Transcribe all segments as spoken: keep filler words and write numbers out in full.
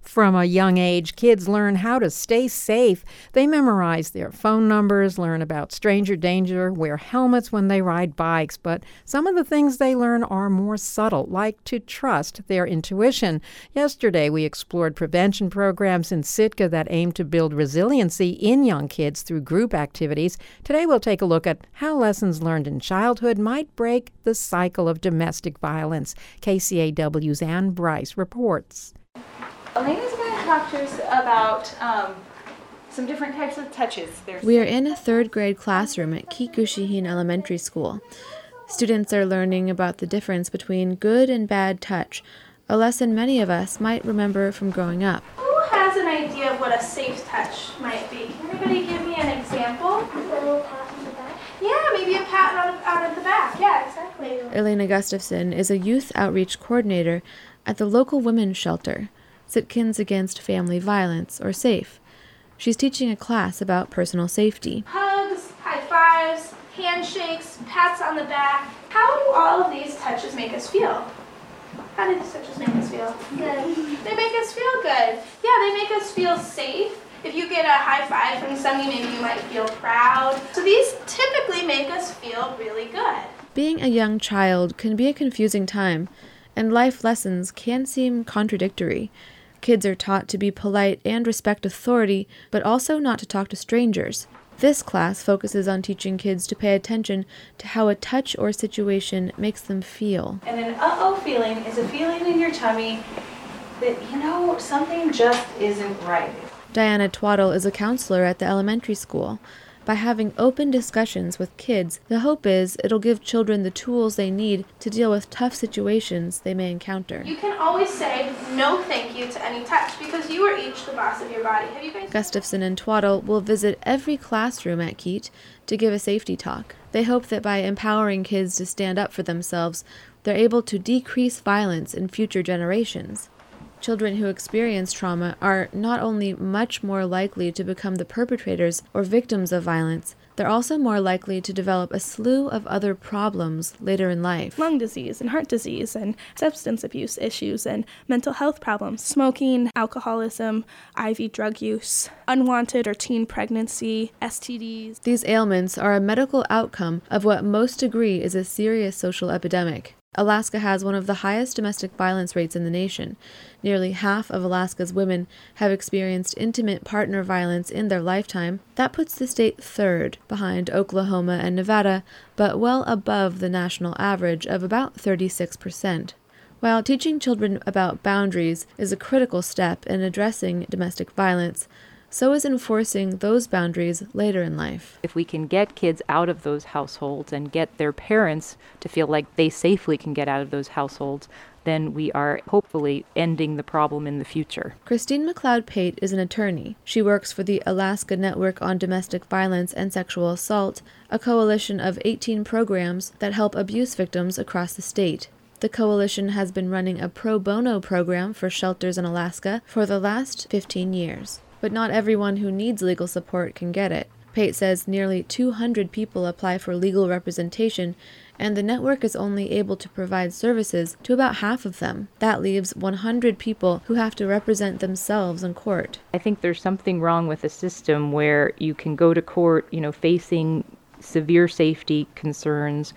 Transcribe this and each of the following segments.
From a young age, kids learn how to stay safe. They memorize their phone numbers, learn about stranger danger, wear helmets when they ride bikes. But some of the things they learn are more subtle, like to trust their intuition. Yesterday, we explored prevention programs in Sitka that aim to build resiliency in young kids through group activities. Today, we'll take a look at how lessons learned in childhood might break the cycle of domestic violence. K C A W's Ann Bryce reports. Elena's going to talk to us about um, some different types of touches. There's we are in a third grade classroom at Kikushihine Elementary School. Students are learning about the difference between good and bad touch, a lesson many of us might remember from growing up. Who has an idea of what a safe touch might be? Can anybody give me an example? A little pat on the back. Yeah, maybe a pat out, out of the back. Yeah, exactly. Elena Gustafson is a youth outreach coordinator at the local women's shelter, Sitkins Against Family Violence, or SAFE. She's teaching a class about personal safety. Hugs, high fives, handshakes, pats on the back. How do all of these touches make us feel? How do these touches make us feel? Good. They make us feel good. Yeah, they make us feel safe. If you get a high five from somebody, maybe you might feel proud. So these typically make us feel really good. Being a young child can be a confusing time, and life lessons can seem contradictory. Kids are taught to be polite and respect authority, but also not to talk to strangers. This class focuses on teaching kids to pay attention to how a touch or situation makes them feel. And an uh-oh feeling is a feeling in your tummy that, you know, something just isn't right. Diana Twaddle is a counselor at the elementary school. By having open discussions with kids, the hope is it'll give children the tools they need to deal with tough situations they may encounter. You can always say no thank you to any touch because you are each the boss of your body. Have you guys... Gustafson and Twaddle will visit every classroom at Keat to give a safety talk. They hope that by empowering kids to stand up for themselves, they're able to decrease violence in future generations. Children who experience trauma are not only much more likely to become the perpetrators or victims of violence, they're also more likely to develop a slew of other problems later in life. Lung disease and heart disease and substance abuse issues and mental health problems, smoking, alcoholism, I V drug use, unwanted or teen pregnancy, S T Ds. These ailments are a medical outcome of what most agree is a serious social epidemic. Alaska has one of the highest domestic violence rates in the nation. Nearly half of Alaska's women have experienced intimate partner violence in their lifetime. That puts the state third, behind Oklahoma and Nevada, but well above the national average of about thirty-six percent. While teaching children about boundaries is a critical step in addressing domestic violence, so is enforcing those boundaries later in life. If we can get kids out of those households and get their parents to feel like they safely can get out of those households, then we are hopefully ending the problem in the future. Christine McLeod Pate is an attorney. She works for the Alaska Network on Domestic Violence and Sexual Assault, a coalition of eighteen programs that help abuse victims across the state. The coalition has been running a pro bono program for shelters in Alaska for the last fifteen years. But not everyone who needs legal support can get it. Pate says nearly two hundred people apply for legal representation, and the network is only able to provide services to about half of them. That leaves one hundred people who have to represent themselves in court. I think there's something wrong with the system where you can go to court, you know, facing severe safety concerns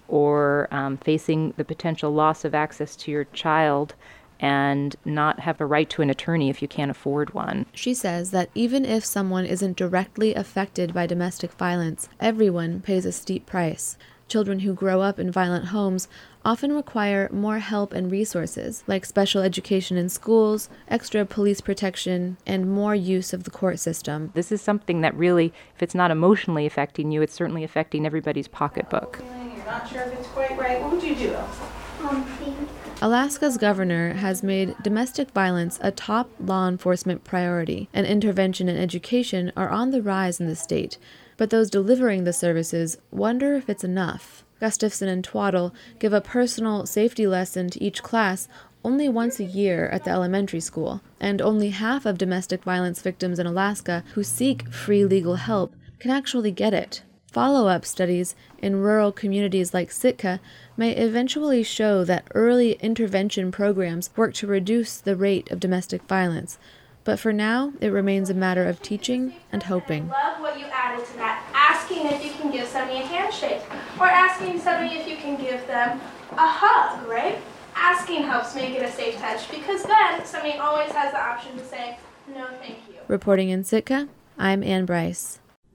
or um, facing the potential loss of access to your child, and not have a right to an attorney if you can't afford one. She says that even if someone isn't directly affected by domestic violence, everyone pays a steep price. Children who grow up in violent homes often require more help and resources, like special education in schools, extra police protection, and more use of the court system. This is something that really, if it's not emotionally affecting you, it's certainly affecting everybody's pocketbook. You're not sure if it's quite right. What would you do? Um, think. Alaska's governor has made domestic violence a top law enforcement priority, and intervention and education are on the rise in the state, but those delivering the services wonder if it's enough. Gustafson and Twaddle give a personal safety lesson to each class only once a year at the elementary school, and only half of domestic violence victims in Alaska who seek free legal help can actually get it. Follow-up studies in rural communities like Sitka may eventually show that early intervention programs work to reduce the rate of domestic violence, but for now, it remains a matter of teaching and hoping. I love what you added to that, asking if you can give somebody a handshake, or asking somebody if you can give them a hug, right? Asking helps make it a safe touch, because then somebody always has the option to say, no, thank you. Reporting in Sitka, I'm Ann Bryce.